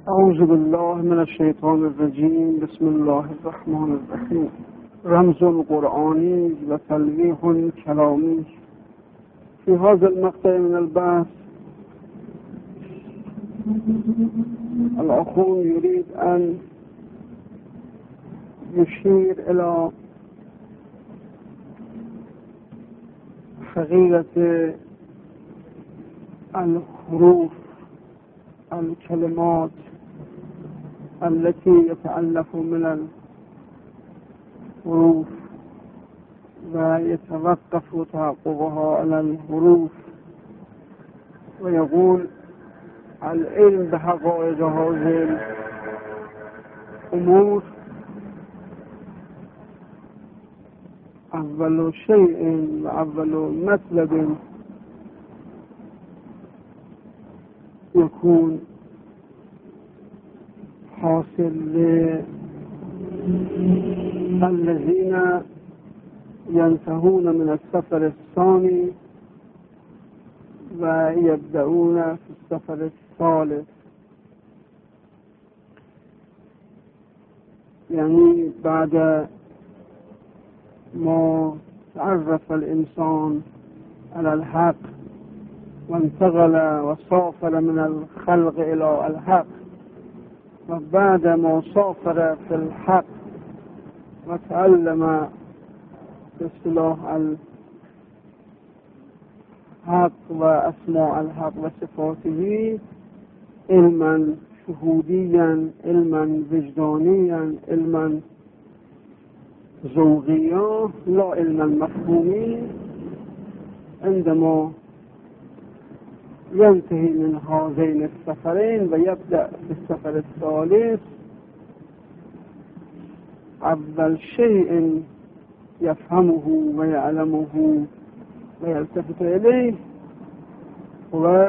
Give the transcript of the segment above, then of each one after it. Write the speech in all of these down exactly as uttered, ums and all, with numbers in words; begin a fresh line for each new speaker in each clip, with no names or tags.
أعوذ بالله من الشيطان الرجيم. بسم الله الرحمن الرحيم. رمز قرآني وتلويح كلامي. في هذا المقطع من البحث الأخون يريد أن يشير إلى حقيقة الحروف الكلمات التي يتألف من الحروف ويتوقف تحققها على الحروف، ويقول العلم بحقائق هذه الأمور أول شيء وأول مطلب يكون حاصل للذين ينتهون من السفر الثاني ويبدأون في السفر الثالث. يعني بعد ما تعرف الإنسان على الحق وانتقل وسافر من الخلق إلى الحق، وبعد ما سافر في الحق وتعلم باصطلاح الحق وأسماء الحق وصفاته علما شهوديا، علما وجدانيا، علما ذوقيا، لا علما مفهومي، عندما ينتهي من هذين السفرين ويبدأ في السفر الثالث، أول شيء يفهمه ويعلمه ويلتفت إليه هو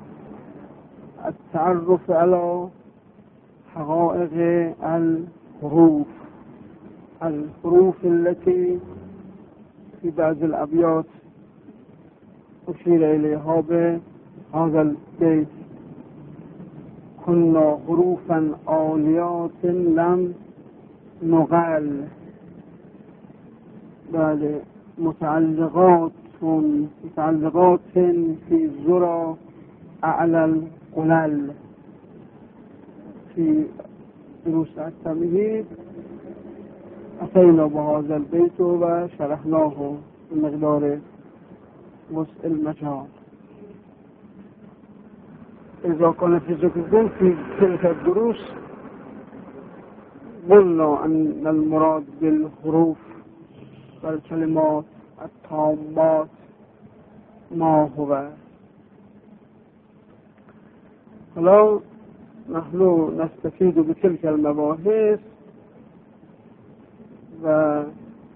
التعرف على حقائق الحروف الحروف التي في بعض الأبيات أشير إليها بهذا البيت: كنا حروفا عاليات لم نقل. بل متعلقات متعلقات في الذرى أعلى القلل. في دروس التمهيد أتينا بهذا البيت وشرحناه بمقدار وسع المجال. إذا كان في ذكركم في تلك الدروس قلنا أن المراد بالحروف والكلمات التامات ما هو. فلو نحن نستفيد بتلك المباحث وأيضا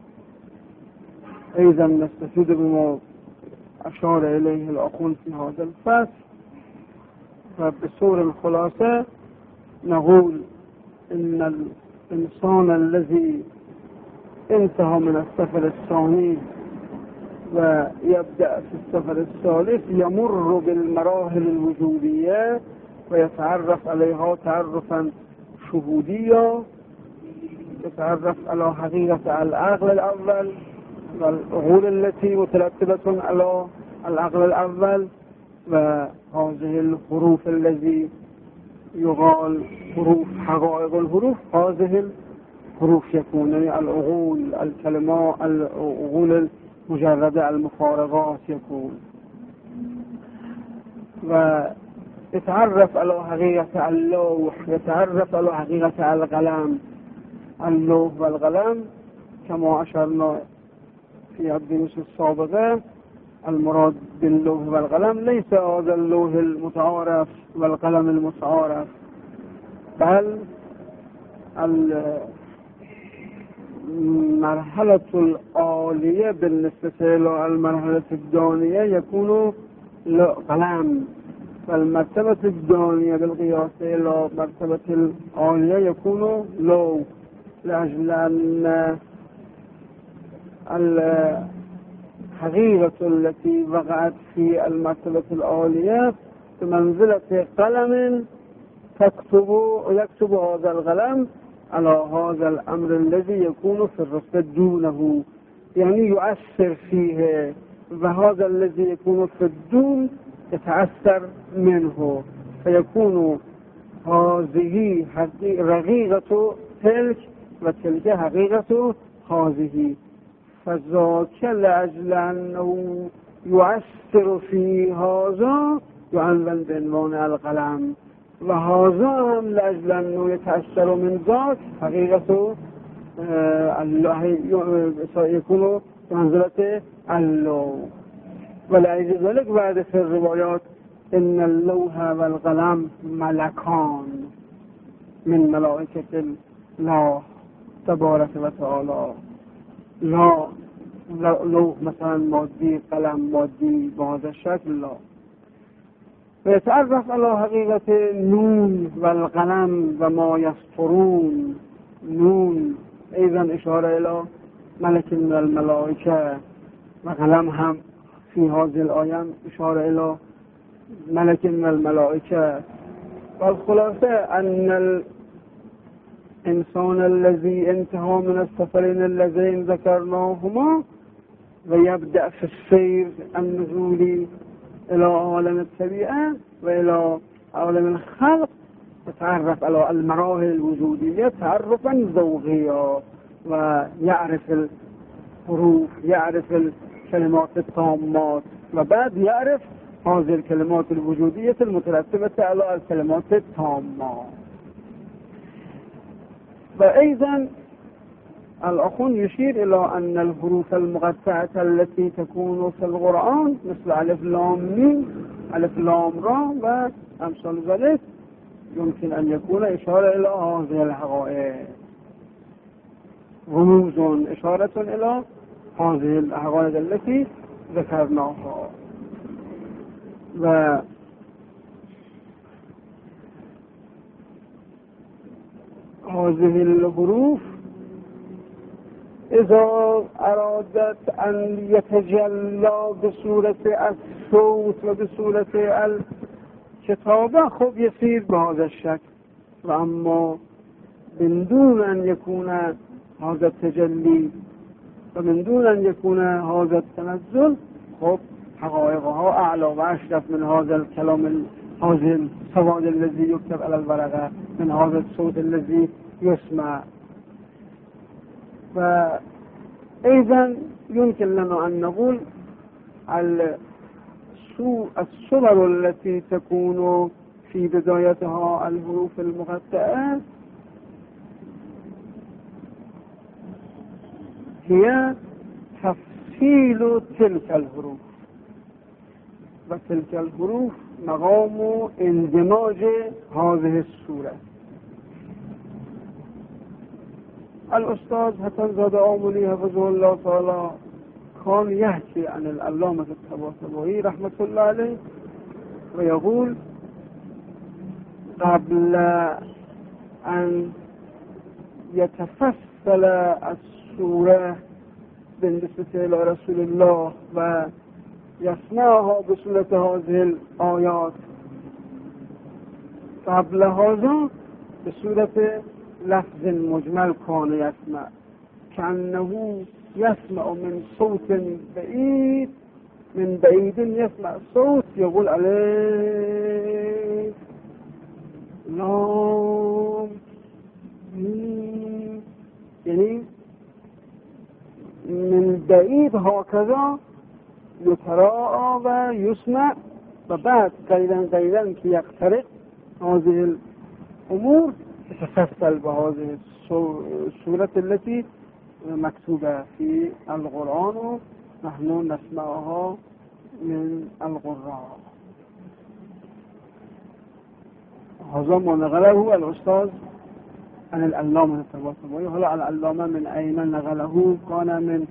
نستفيد بما أشار إليه الأخون في هذا الفصل. فبصورة الخلاصة نقول إن الإنسان الذي انتهى من السفر الثاني ويبدأ في السفر الثالث يمر بالمراحل الوجودية ويتعرف عليها تعرفا شهوديا، يتعرف على حقيقة العقل الأول والعقول التي مترتبة على العقل الأول، وهذه الحروف الذي يقال حروف حقائق الحروف، هذه الحروف يكون يعني العقول الكلمات العقول المجردة المفارقات يكون، ويتعرف على حقيقة اللوح، يتعرف على حقيقة القلم. اللوح والقلم كما أشرنا في الدروس السابقة، المراد باللوح والقلم ليس هذا اللوح المتعارف والقلم المتعارف، بل المرحلة العالية بالنسبة إلى المرحلة الدانية يكون قلم، والمرتبة الدانية بالقياس إلى مرتبة العالية يكون لوح، لأجل أن الحقيقة التي وقعت في المرتبة العالية بمنزلة قلم تكتب يكتب هذا القلم على هذا الأمر الذي يكون في الرتبة دونه، يعني يؤثر فيه، وهذا الذي يكون في الدون يتأثر منه، فيكون هذه رقيقة تلك وتلك حقيقة هذه. فذاك لأجل أنه يؤثر في هذا يعنون بعنوان القلم، وهذا هم لأجل أنه يتأثر من ذاك حقيقة الله يكون بمنزلة اللوح. ولأجل ذلك بعد في الروايات إن اللوح والقلم ملكان من ملائكة الله تبارك وتعالى. لا لوح مثلا مادي، قلم مادي بهذا الشكل لا. ويتعرف على حقيقة نون والقلم وما يسطرون. نون أيضا إشارة إلى ملك من الملائكة، وقلم هم في هذه الآية إشارة إلى ملك من الملائكة. والخلاصة أن الإنسان الذي انتهى من السفرين اللذين ذكرناهما ويبدأ في السير النزولي إلى عالم الطبيعة وإلى عالم الخلق يتعرف على المراحل الوجودية تعرفا ذوقيا، ويعرف الحروف، يعرف الكلمات التامات، وبعد يعرف هذه الكلمات الوجودية المترتبة على الكلمات التامات. وأيضا الأخون يشير إلى أن الحروف المقطعة التي تكون في القرآن مثل ألف لام ميم، ألف لام را وأمثال ذلك يمكن أن يكون إشارة إلى هذه الحقائق، رموز إشارة إلى هذه الحقائق التي ذكرناها. و هذه الحروف إذا أرادت أن يتجلى بصورة الصوت وبصورة الكتابة خب يصير بهذا الشكل، وأما من دون أن يكون هذا التجلي ومن دون أن يكون هذا التنزل خب حقائقها أعلى وأشرف من هذا الكلام، هذا السواد الذي يكتب على الورقة، من هذا الصوت الذي يسمع. فإذا يمكن لنا أن نقول الصور التي تكون في بدايتها الحروف المقطعة هي تفصيل تلك الحروف، وتلك الحروف مقام اندماج هذه الصورة. الأستاذ حسن زاده آملی حفظه الله تعالى كان يحكي عن العلامة الطباطبائي رحمة الله عليه ويقول قبل أن يتفصل السورة بالنسبة إلى رسول الله ويسمعها بصورة هذه الآيات، قبل هذا بصورة لفظ مجمل كان يسمع كأنه يسمع من صوت بعيد، من بعيد يسمع صوت يقول عليه لام ميم، يعني من بعيد هكذا يتراءى ويسمع، وبعد قليلا قليلا كي يقترب هذه الأمور تتفصل بهذه السورة التي مكتوبة في القرآن ونحن نسمعها من القراء. هذا ما نقله الأستاذ عن العلامة الطباطبائي. هلا العلامة من أين نقله؟ كان من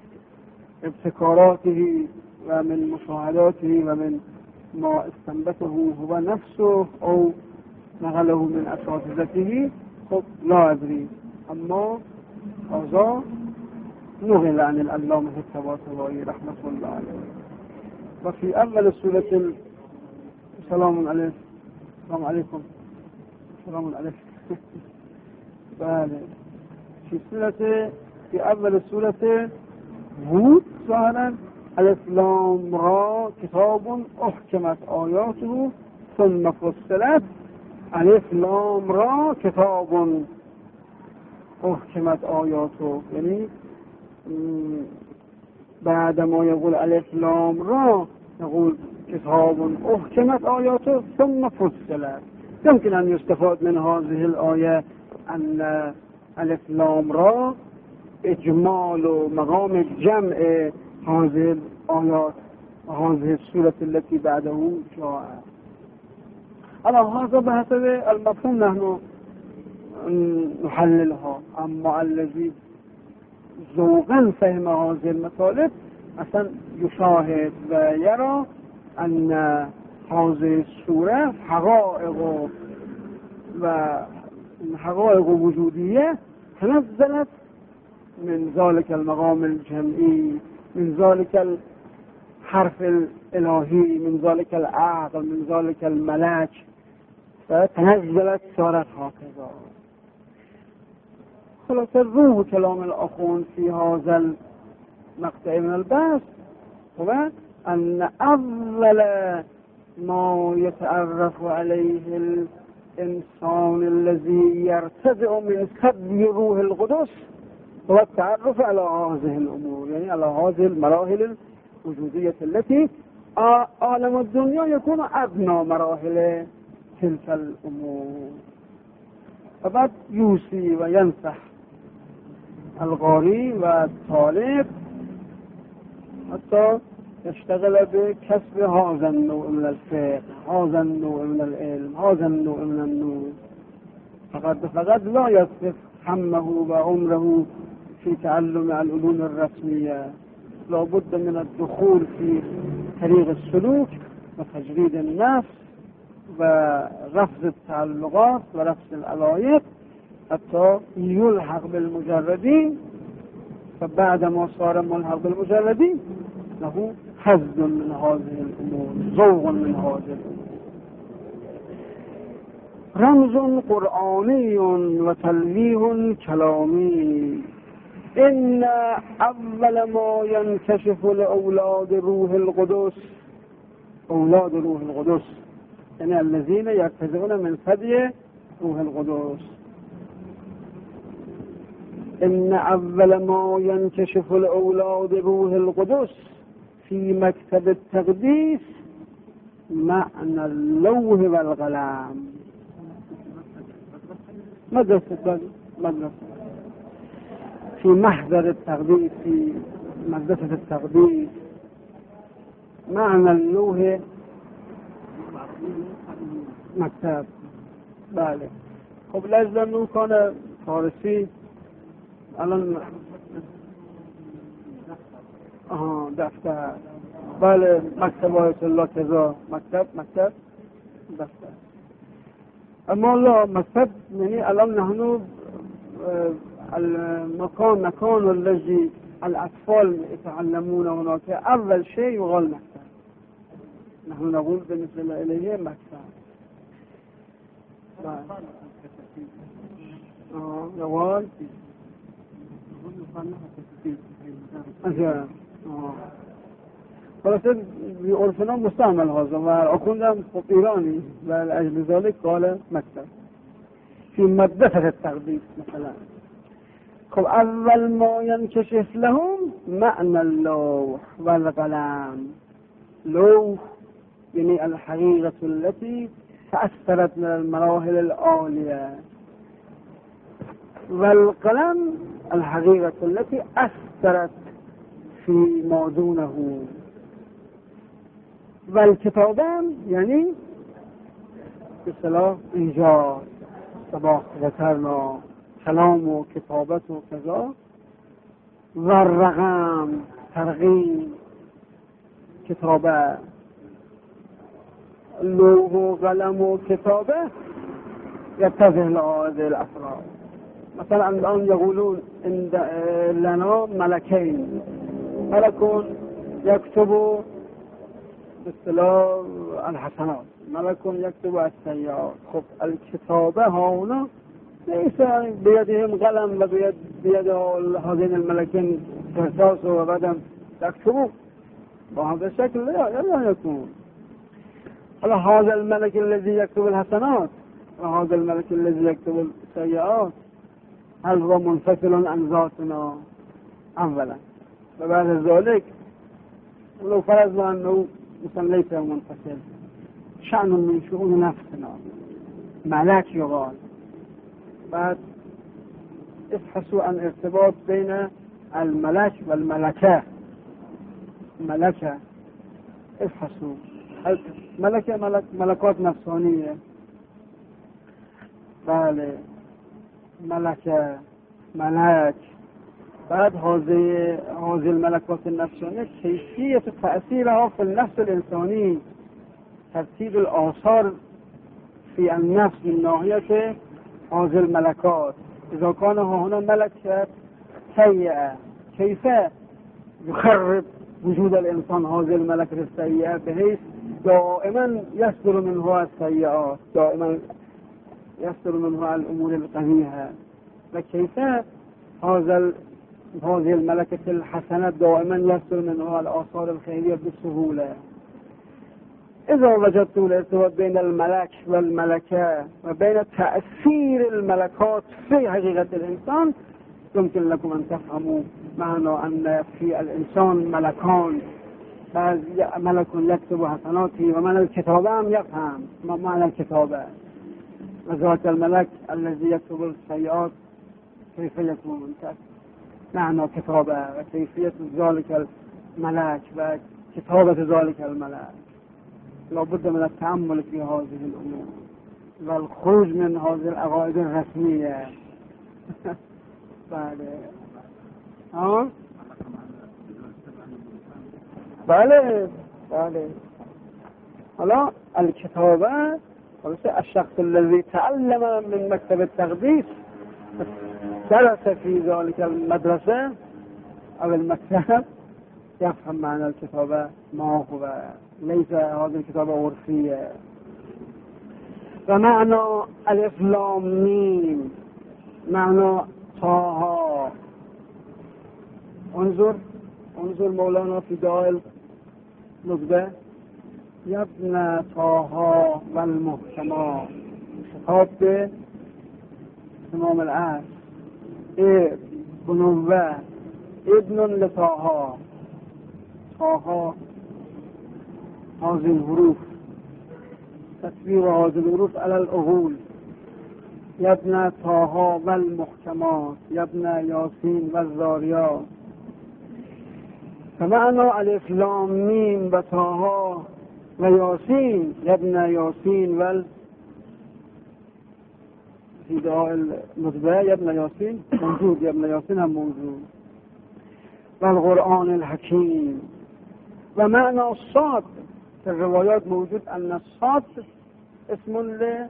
ابتكاراته ومن مشاهداته ومن ما استنبته هو نفسه أو نقله من أساتذته، خب لا أدري، أما هذا نقل عن العلامة الطباطبائي رحمة الله عليه. وفي أول سورة السلام عليكم السلام عليكم سلام الألف. بله في سورة في أول سورة هود ظاهرا الف لام را كتاب أحكمت آياته ثم فصلت الف لام را كتاب أحكمت آياته، يعني بعد ما يقول الف لام را يقول كتاب أحكمت آياته ثم فصلت. يمكن أن يستفاد من هذه الآية أن الف لام را إجمال ومقام جمع هذه الآيات وهذه السورة التي بعده جاء. على هذا بحسب المفهوم نحن نحللها، أما الذي ذوقا فهم هذه المطالب أصلا يشاهد ويرى أن هذه السورة حقائق و حقائق وجودية تنزلت من ذلك المقام الجمعي، من ذلك الحرف الإلهي، من ذلك العقل، من ذلك الملك، فتنزلت صارت هكذا. خلاص روح كلام الأخوان في هذا المقطع من البحث هو أن أول ما يتعرف عليه الإنسان الذي يرتدع من سبي روح القدس هو التعرف على هذه الأمور، يعني على هذه المراحل الوجودية التي عالم الدنيا يكون أدنى مراحل تلك الأمور. فبعد يوصي وينصح القارئ والطالب حتى يشتغل بكسب هذا النوع من الفقه، هذا النوع من العلم، هذا النوع من النور، فقط فقط لا يصرف همه وعمره في تعلم العلوم الرسمية، لابد من الدخول في طريق السلوك وتجريد النفس ورفض التعلقات ورفض العلايق حتى يلحق بالمجردين، فبعد ما صار ملحق بالمجردين له حظ من هذه الأمور، ذوق من هذه الأمور. رمز قرآني وتلويه كلامي. إن أول ما ينكشف لأولاد روح القدس، أولاد روح القدس يعني الذين يرتزقون من ثدي روح القدس، إن أول ما ينكشف لأولاد روح القدس في مكتب التقديس معنى اللوح والقلم. مدرسة مدرسة في محضر التقديس، في مدرسة التقديس معنى اللوح مكتب. بله خب لازم كان فارسی الان آها دفتر. بله مكتب آیت الله کذا مکتب مکتب دفتر. اما لا مكتب يعني الان نحن المكان مكان الذي الأطفال يتعلمون هناك أول شيء يقال مكتب، نحن نقول بالنسبة إليه مكتب. آه يقال أجل آه خلاص بأرسنا مستعمل هذا وأكون خب إيراني لأجل ذلك قال مكتب في مدرسة التقديس مثلا. خب أول ما ينكشف لهم معنى اللوح والقلم. لوح يعني الحقيقة التي تأثرت من المراحل العالية، والقلم الحقيقة التي أثرت في ما دونه، والكتابان يعني بصلاة إيجاد سباق ذكرنا كلام و كتابت و كذا، والرقم ترغيب كتابة، لوح و قلم و كتابة يتجه لهذه الأفراد. مثلا الآن يقولون عند لنا ملكين، ملك يكتب باصطلاح الحسنات ملك يكتب السيئات. خب الكتابة هنا ليس بيدهم قلم وبيد بيد هذين الملكين قرطاس وبعدم يكتبوا بهذا الشكل، لا لا يكون. على هذا الملك الذي يكتب الحسنات وهذا الملك الذي يكتب السيئات، هل هو منفصل عن ذاتنا اولا؟ وبعد ذلك لو فرضنا انه مثلا ليس منفصل، شأن من شؤون نفسنا، ملك يقال. بعد ابحثوا عن ارتباط بين الملك والملكة. ملكة ابحثوا ملكة ملك ملكات نفسانية، بله ملكة ملك. بعد هذه هذه الملكات النفسانية كيفية تأثيرها في النفس الإنساني، ترتيب الآثار في النفس من ناحية هذه الملكات. إذا كان هنا ملكة سيئة كيف يخرب وجود الإنسان هذه الملكة السيئة بحيث دائما يصدر منها السيئات، دائما يصدر منها الأمور القبيحة. وكيف هذا هذه الملكة الحسنة دائما يصدر منها الآثار الخيرية بسهولة. إذا وجدت الارتباط بين الملك والملكة وبين تأثير الملكات في حقيقة الإنسان، يمكن لكم أن تفهموا معنى أن في الإنسان ملكان، ملك يكتب حسناته ومعنى الكتابة هم يفهم ما معنى الكتابة. وذات الملك الذي يكتب السيئات كيف يكون معنى كتابة وكيفية ذلك الملك وكتابة ذلك الملك. لابد من التأمل في هذه الأمور والخروج من هذه العقائد الرسمية. بله ها بله بله هلا الكتابة الشخص الذي تعلم من مكتب التقديس درس في ذلك المدرسة أو المكتب يفهم معنى الكتابة ما هو، ليس هذه الكتابة عرفية. ومعنى الف لام ميم معنى طه. انظر انظر مولانا في دائل نقطة يا ابن طه والمحكمات، خطاب به امام العصر. ابن بنوة ابن لطه، طه هذه الحروف تسبيح هذه الحروف على العقول. يا ابن طه والمحكمات يا ابن ياسين والذاريات. فمعنى الف لام میم و طه و یاسین یا ابن یاسین و في دعاء المتبع يا ابن ياسين موجود، يا ابن ياسين هم موجود. والقرآن الحكيم. ومعنى الصاد في الروايات موجود أن الصاد اسم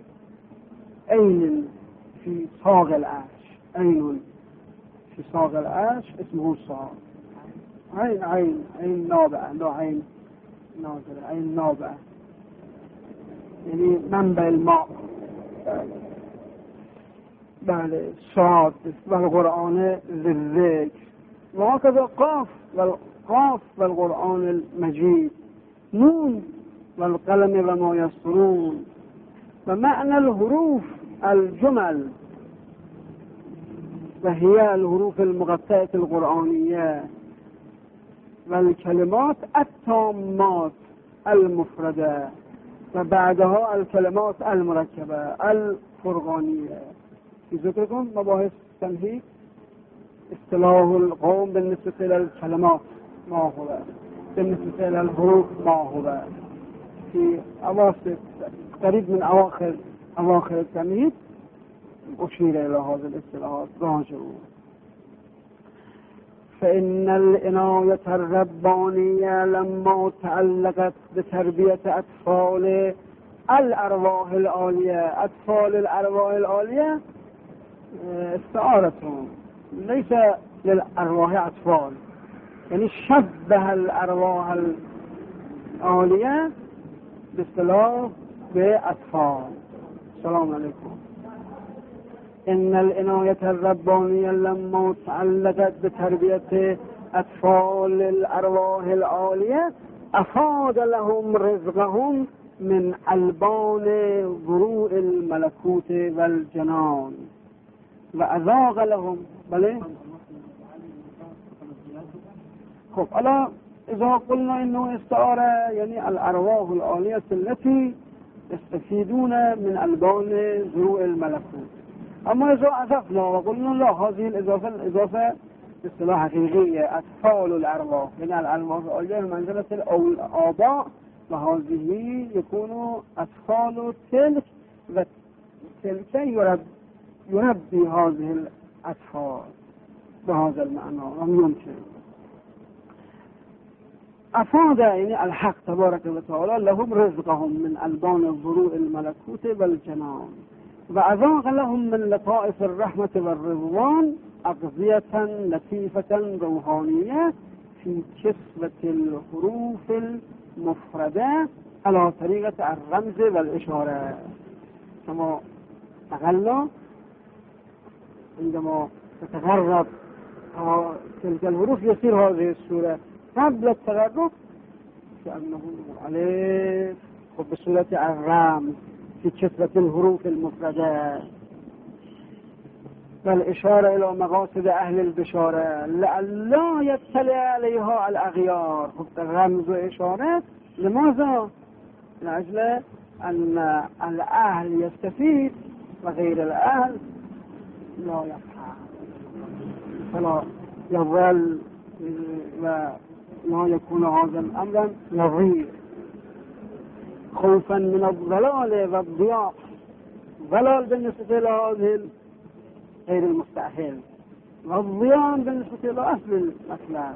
لعين في صاغ العرش، عين في صاغ العرش اسمه صاد. عين عين عين نابعة، لا عين نازلة، عين نابعة يعني منبع الماء. بله صاد والقرآن للذكر. وهكذا قاف والقاف والقرآن المجيد. نون والقلم وما يسطرون. ومعنى الحروف الجمل وهي الحروف المقطعة القرآنية، والكلمات التامات المفردة، وبعدها الكلمات المركبة الفرقانية. في ذكركم مباحث تمهيد اصطلاح القوم بالنسبة إلى الكلمات ما هو، بالنسبة إلى الحروف ما هو. في أواخر قريب من أواخر أواخر التمهيد أشير إلى هذه الاصطلاحات. راجعوا. فإن العناية الربانية لما تعلقت بتربية أطفال الأرواح العالية، أطفال الأرواح العالية استعارتهم ليس للأرواح أطفال، يعني شبه الأرواح العالية باصطلاح به اطفال. سلام علیکم. ان العنایة الربانیه لما تعلقت بتربیت اطفال الارواح العالیه افاد لهم رزقهم من البان ضروع الملکوت والجنان و اذاق لهم. بله خب حالا اذا قلنا انه استعاره یعنی الارواح العالیه التي يستفيدون من البان ضروع الملكوت. اما اذا اضفنا وقلنا لا هذه الاضافه الاضافه اصطلاح حقيقيه اطفال الارواح يعني الارواح العالیه بمنزله الاباء وهذه يكون اطفال تلك وتلك يرب يربي هذه الاطفال بهذا المعنى لم يمكن. افاد يعني الحق تبارك وتعالى لهم رزقهم من البان الضروع الملكوت والجنان وأذاق لهم من لطائف الرحمة والرضوان أغذية لطيفة روحانية في كسوة الحروف المفردة على طريقة الرمز والإشارة. كما تغلى عندما تتغرب تلك الحروف يصير هذه السورة قبل التغرب كأنه عليه بصورة الرمز في كسوة الحروف المفردة والإشارة إلى مقاصد أهل البشارة لئلا يطلع عليها الأغيار. رمز وإشارة لماذا؟ لأجل أن الأهل يستفيد وغير الأهل لا يفهم فلا يظل ولا يكون هذا الأمر نظير خوفا من الضلال والضياع. ضلال بالنسبة لهذه غير المستأهل والضياع بالنسبة لأهل الأسلام.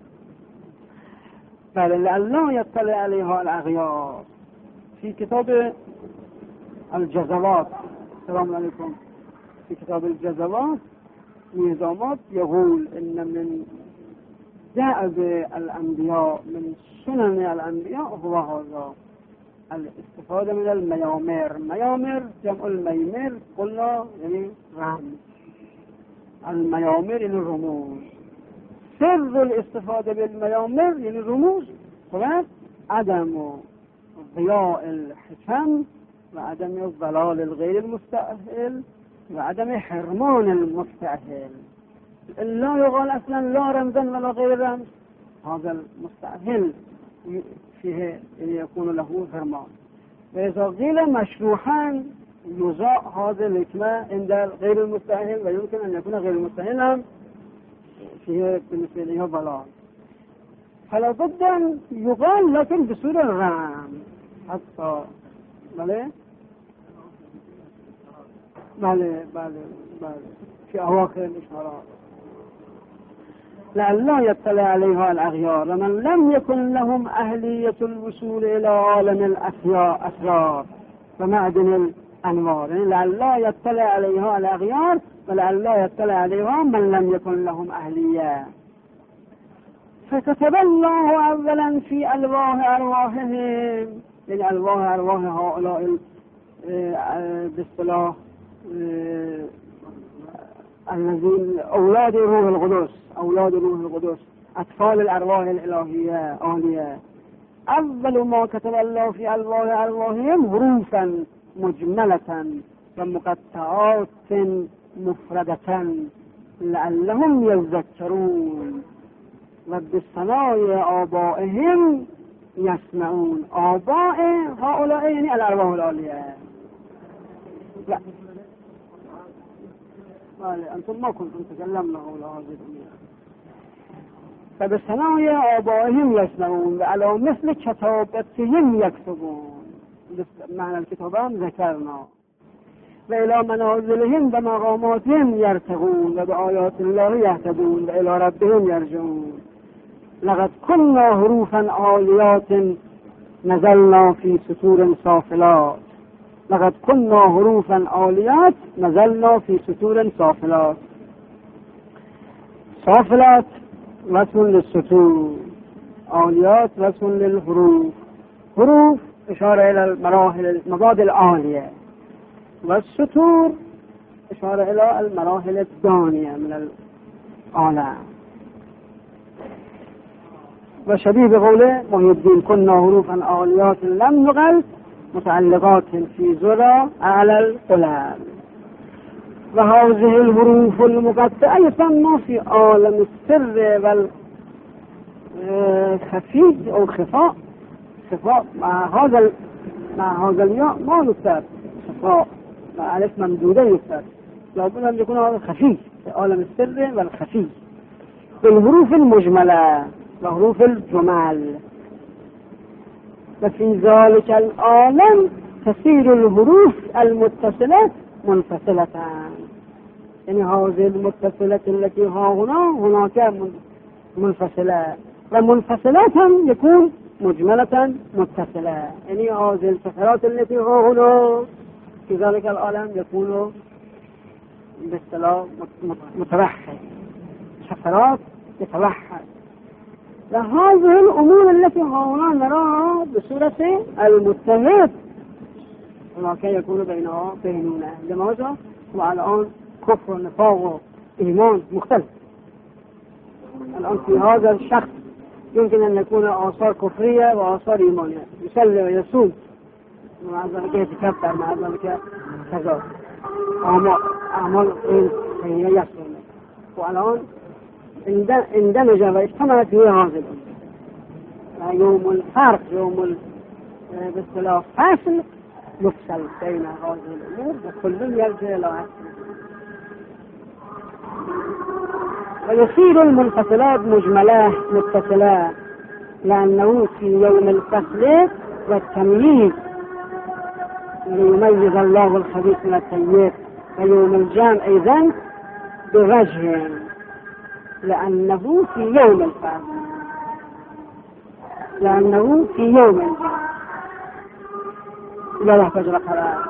بل لألا يطلع عليها الأغيار. في كتاب الجزوات السلام عليكم في كتاب الجزوات نظامات يقول إن من جاء بالأنبياء من سنن الأنبياء هو هذا الاستفادة من الميامر. ميامر جمع الميمر قلنا يعني رمز. الميامر يعني الرموز. سر الاستفادة بالميامر يعني الرموز هو عدم ضياء الحكم وعدم الضلال الغير المستأهل وعدم حرمان المستأهل. لا يقال أصلا لا رمزا ولا غير رمز هذا المستأهل فيه يكون له حرمان. وإذا قيل مشروحا يزاء هذا الحكمة عند غير المستأهل ويمكن أن يكون غير المستأهل فيه بالنسبة له ضلال. فلا بد أن يقال لكن بصورة الرمز حتى بله بله بله بله في أواخر الإشارات لئلا يطلع عليها الأغيار ومن لم يكن لهم أهلية الوصول إلى عالم الأسرار ومعدن الأنوار يعني لئلا يطلع عليها الأغيار ولئلا يطلع عليها من لم يكن لهم أهلية. فكتب الله أولا في ألواح أرواحهم يعني ألواح أرواح هؤلاء باصطلاح الذين أولاد روح القدس أولاد روح القدس أطفال الأرواح الإلهية آلية. أول ما كتب الله في ألواح أرواحهم حروفا مجملة ومقطعات مفردة لعلهم يذكرون وبصناع آبائهم يسمعون. آباء هؤلاء يعني الأرواح الآلية. لا أنتم ما كنتم تكلمنا حول هذه الأمور. فبصناع آبائهم يسمعون وعلى مثل كتابتهم يكتبون. معنى الكتابان ذكرنا. وإلى منازلهم ومقاماتهم يرتقون وبآيات الله يهتدون وإلى ربهم يرجعون. لقد كنا حروفا عاليات نزلنا في سطور صافلات. لقد كنا حروفا عاليات نزلنا في سطور صافلات. صافلات وصل للسطور، عاليات وصل للحروف. حروف إشارة إلى المراحل المبادئ العالية، والسطور إشارة إلى المراحل الدانية من العالم. وشبيه بقوله محي الدين كنا حروفا عاليات لم نغل متعلقات في ذرى على القلب. وهذه الحروف المقطعة يسمى في عالم السر والخفي أو خفاء. خفاء مع هذا مع هذا الياء ما يكتب خفاء، مع ألف ممدودة يكتب، لابد أن يكون هذا خفي في عالم السر والخفي. بالحروف المجملة وحروف الجمل. وفي ذلك العالم تسير الحروف المتصلة منفصلة، يعني هذه المتصلة التي ها هنا هناك منفصلة، ومنفصلة يكون مجملة متصلة، يعني هذه الفترات التي ها هنا في ذلك العالم يكون باصطلاح متوحد، فترات يتوحد. وهذه الأمور التي ها هنا نراها بصورة المتحد هناك يكون بينها بينونة. لماذا؟ والآن كفر نفاق وإيمان مختلف. الآن في هذا الشخص يمكن أن يكون آثار كفرية وآثار إيمانية، يصلي ويصوم مع ذلك يتكبر، مع ذلك كذا أعمال هي يصوم. والآن اندمج واجتمعت في هذه الأمور. يوم الفرق، يوم باصطلاح فاصل يفصل بين هذه الأمور وكل يرجع إلى أصله. ويصير المنفصلات مجملات متصلات، لأنه في يوم الفصل والتمييز ليميز الله الخبيث من الطيب، ويوم الجمع أيضا بوجه، لأنه في يوم الفصل، لأنه في يوم الجمع لا يحتاج لقرار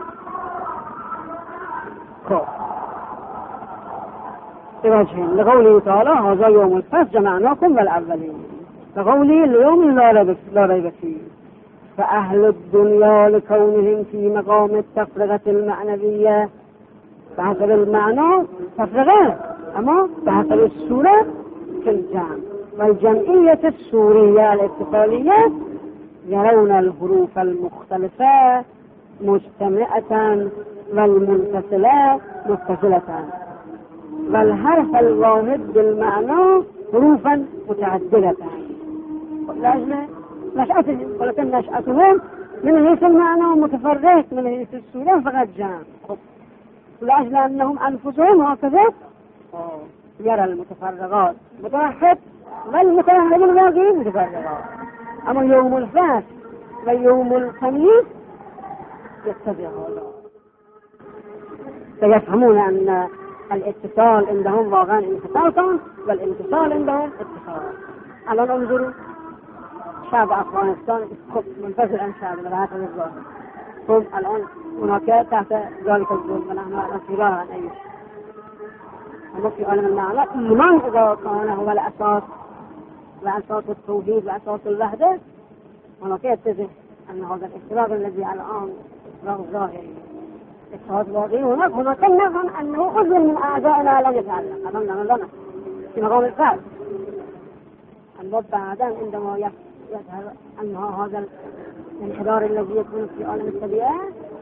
بوجه. لقوله تعالى هذا يوم الفصل جمعناكم والأولين، لقوله اليوم لا ريب فيه. فأهل الدنيا لكونهم في مقام التفرقة المعنوية بحسب المعنى تفرقة، أما بحسب الصورة في الجمع والجمعية السورية الاتصالية يرون الحروف المختلفة مجتمعة والمنفصلة متصلة، والحرف الواحد بالمعنى حروفا متعددة لأجل نشأتهم، ولكن نشأتهم من حيث المعنى متفرق، من حيث الصورة فقط جمع، لأجل أنهم أنفسهم هكذا يرى المتفرقات متوحد والمتوحد الواقعي متفرقات. أما يوم الفصل ويوم التمييز يتبع هذا، فيفهمون أن الاتصال عندهم واقعا انفصال والانفصال عندهم اتصال. الآن انظروا شعب أفغانستان منفصل عن شعب العراق والظاهر، هم الآن هناك تحت ذلك الظلم ونحن على فرار عن أي شيء. أما في عالم المعنى إيمان إذا كان هو الأساس وأساس التوحيد وأساس الوحدة، هناك يتضح أن هذا الاختلاف الذي الآن له ظاهري اتصال واقعي، هناك هناك نفهم أنه عضو من أعضائنا لا يتعلق أمامنا لنا في مقام الفعل. الباب بعدين عندما يظهر أن هذا الانحدار الذي يكون في عالم الطبيعة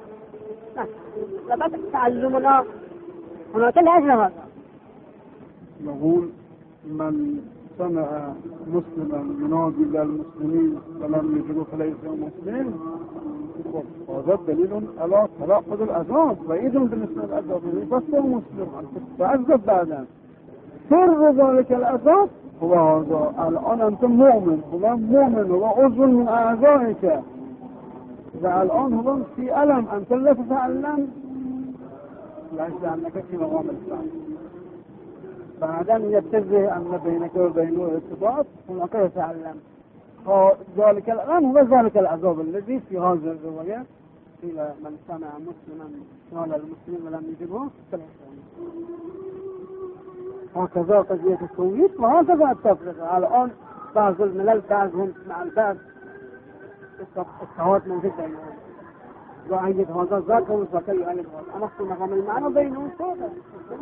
لابد تعلمنا هناك لأجل هذا.
نقول من سمع مسلما ينادي للمسلمين ولم يجدوا فليس مسلم، وهذا دليل على تناقض الأذان وإذن بالنسبة للأذان يفسر مسلم فأثبت بعدين سر ذلك الأذان هو هذا. الآن أنت مؤمن، هو مؤمن، هو عضو من أعضائك، والآن هو في ألم أنت لا تتألم لأجل أنك في مقام الإسلام. بعدين يتضح أن بينك وبينه ارتباط هناك يتعلم. ذلك الآن هو ذلك العذاب الذي في هذه الرواية إلى من سمع مسلما قال المسلم ولم يجبه هكذا قضية التوحيد وهكذا التفرقة. الآن بعض الملل بعضهم مع البعض
اتحاد موجود بينهم. وأيد هذا ذاك وذاك يؤيد هذا. أما في مقام المعنى بينهم صوبة.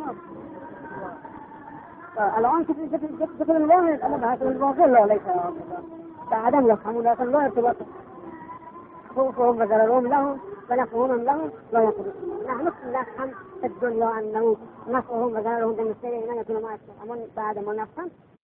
الآن كيف الواحد أنا بهذا الواقع لا ليس بعدم يفهمون لكن لا ارتباط خوفهم وضررهم لهم ونفعهم لهم لا يقدرون. نحن نفهم في الدنيا أنه نفعهم وضررهم بالنسبة لنا يكون ما يفهمون بعد ما نفهم